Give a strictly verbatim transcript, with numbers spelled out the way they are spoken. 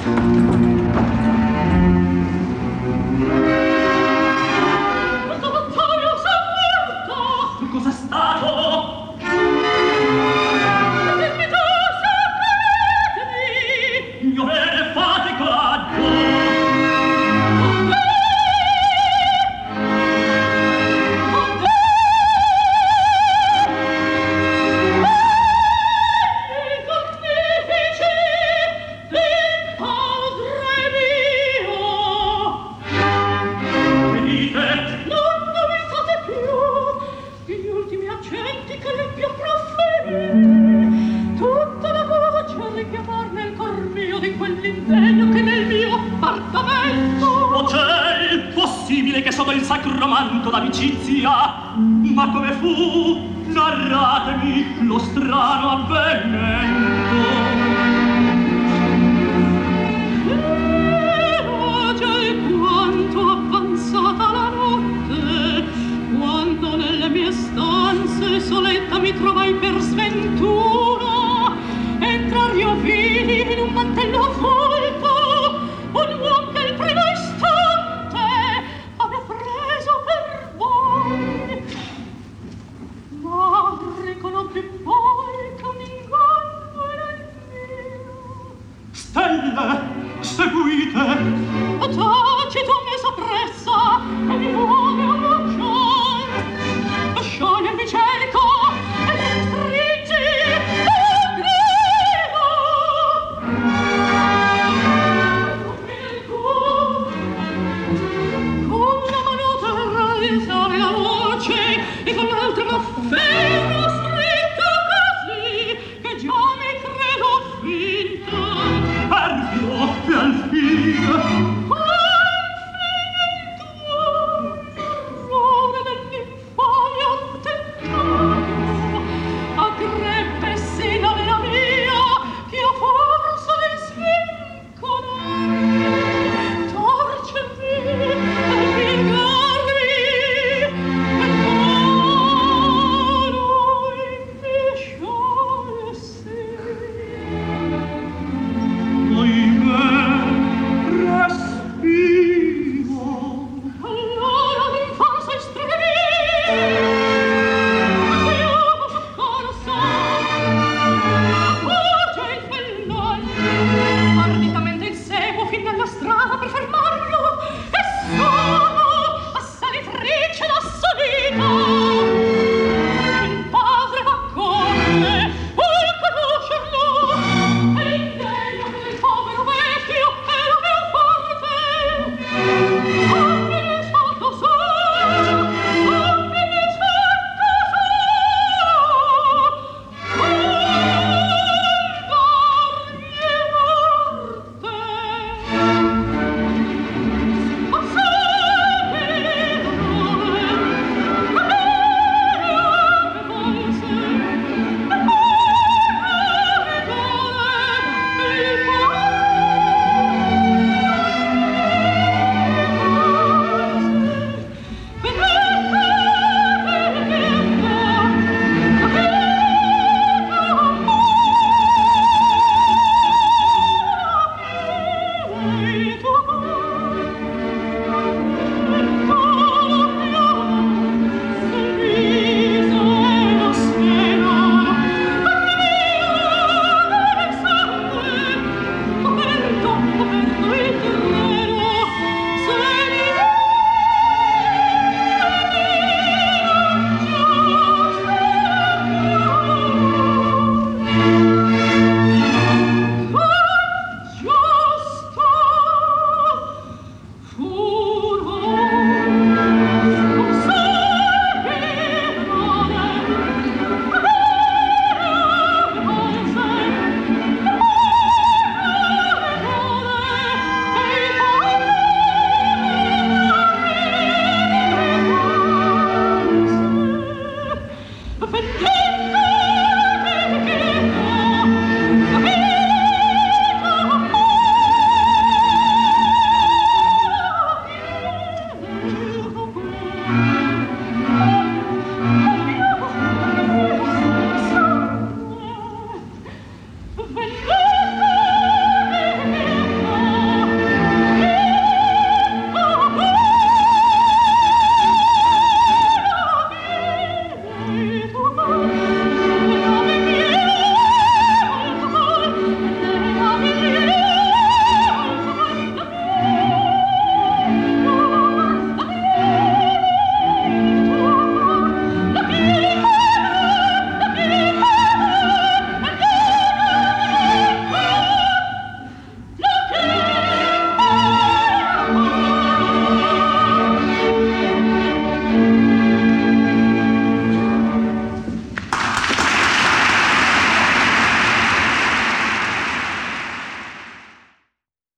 Cos'è stato? Dimmi tu, sapetemi! Io bene fate coraggio! Con te! Con te! Egli cornifici del padre mio! Venite! Non novitate più! Gli ultimi accenti che le più proferi, tutta la voce richiamar nel cor mio di quell'impegno che nel mio appartamento. O c'è il possibile che sotto il sacro manto d'amicizia, ma come fu, narratemi lo strano avvenimento. Era già alquanto avanzata la notte, quando nelle mie stanze soletta mi trovai per sventura entrar io vidi in un mantello avvolto un uom che il primo istante avea preso per voi, ma riconobbi poi che un inganno era il mio. Stelle, seguite! Oh,